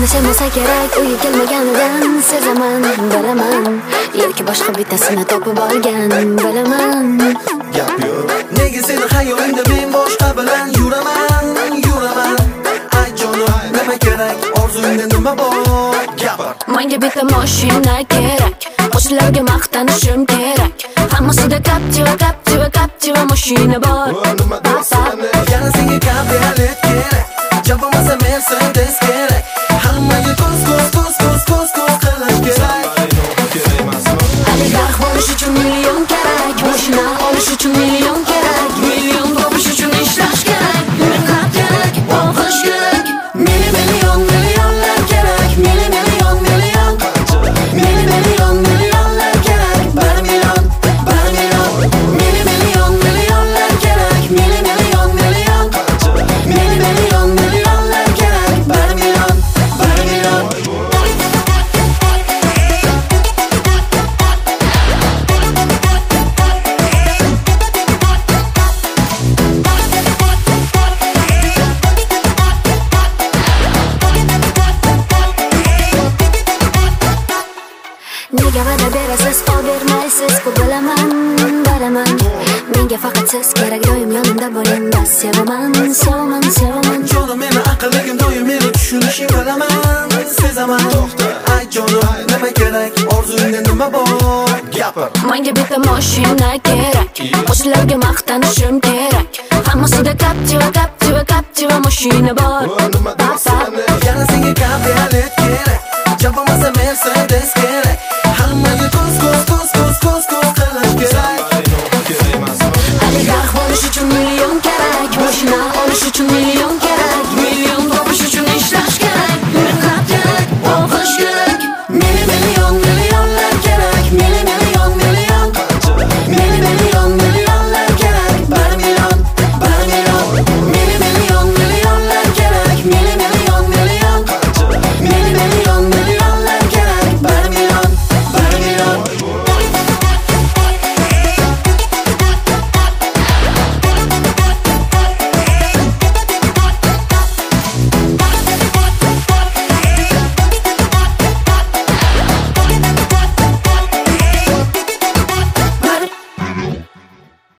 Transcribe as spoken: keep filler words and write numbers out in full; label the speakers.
Speaker 1: Tanışamasa kerak, uyi kelmaganidan sezaman, bilaman. Yoki boshqa bittasini topib olgan, bilaman.
Speaker 2: Gap yo'q. Nega seni xayolingda men boshqa bilan yuraman, yuraman. Ay jonim, nima kerak? Orzungda nima bor? Gapir.
Speaker 1: Menga bitta mashina kerak, qo'shnilarga maqtanishim kerak. Hammasida Captiva, Captiva, Captiva mashina bor.
Speaker 2: Nima deysan? Yana senga kabriolet kerak. Javomasa Mercedes kerak. Hammaga ko'z ko'z ko'z ko'z ko'z ko'z qilish kerak.
Speaker 1: Oligarx bo'lish uchun million kerak, mashina olish uchun million kerak, million topish uchun ishlash kerak, mehnat kerak, o'qish kerak. Meni million millionlar kerak, meni million million, meni million millionlar kerak, bir million, bir million. Meni million millionlar kerak, meni million million, meni million millionlar kerak, bir million, bir million. Nega va'da berasiz, qol bermaysiz, bu bilaman, bilaman. Menga faqat siz kerak, doim yonimda bo'ling, bas sevaman, sevaman, sevaman.
Speaker 2: Jonim, meni aqlligim doim meni tushunishing bilaman, sezaman. Ay jonim, nima kerak? Orzungda nima bor? Gapir.
Speaker 1: Menga bitta mashina kerak, qo'shnilarga maqtanishim kerak. Hammasida Captiva, Captiva, Captiva mashina bor.
Speaker 2: Nima deysan? Yana senga kabriolet kerak. Javomasa Mercedes kerak.